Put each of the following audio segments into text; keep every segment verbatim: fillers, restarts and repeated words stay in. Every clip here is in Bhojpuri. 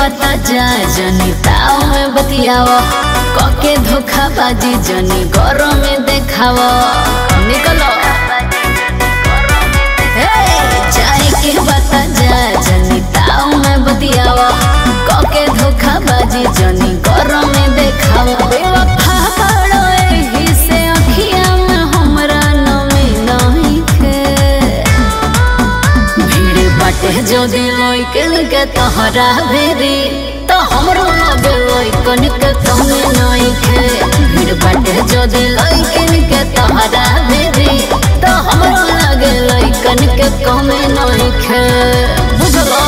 बता जा जनी ताव में बतियावा कके धोखाबाजी जनी गौरव में देखावा निकलो चाहे के बता जा जनी ताव में बतियावा कके धोखाबाजी जनी गौरव में देखावा बेवफा बड़ो एही से अखिया में हमरा नमी नहीं खे भीड़ बाटे जो दिलोई के तोहरा भेरी तो हमरो लगे लइकन के कमी नहीं खे भीड़ बाटे जो दिलोई के तोहरा भेरी तो हमरो लगे लइकन के कमी नहीं खे बुझलो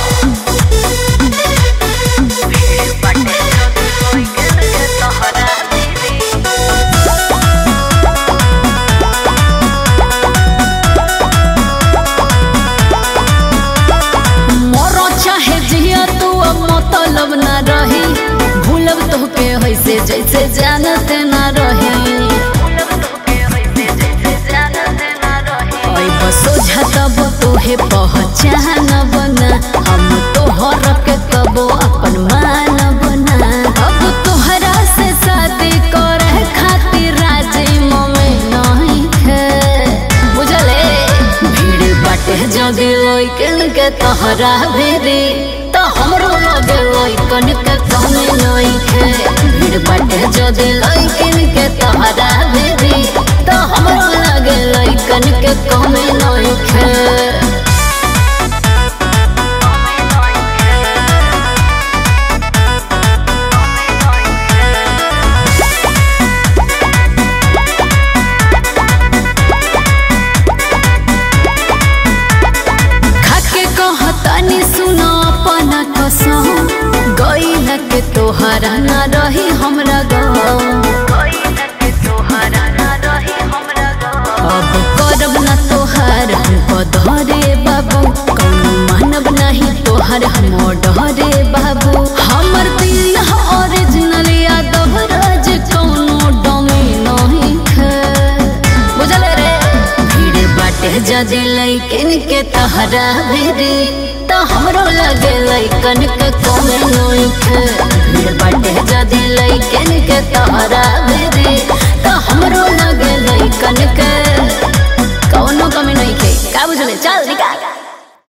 मतलब ना रही भूलब तोहके ऐसे जैसे जानत ना रही सोझा तब तोहे पहचान बना हम तोहर के कबो अपन मान बना अब तोहरा से शादी करे खातिर राजी में नहीं है बुझले भीड़ बाटे जो दिलोई के तोहरा भेरी तो हमरो लगे लइकन के कमी नहीं खे भीड़ बाटे जो दिलोई के तोहरा भेरी तो हमरो लगे लइकन के कमी नहीं खे के तोहरा ना रही हमरा गाँव अब करब ना तोहार हमको डरे बाबू कौनो मानब नहीं तोहार हम डरे बाबू हमर दिल ओरिजिनल यादव राज कौनो डमी नहीं खे बुझल रे भीड़ बाटे जदी लइकन के तोहरा भेरी तो हमरो लगे लइकन के कमी नहीं खे भीड़ बाटे जदी लइकन के तोहरा भेरी तो हमरो लगे लइकन के कौनो कमी नहीं खे का बुझले चल निकाल।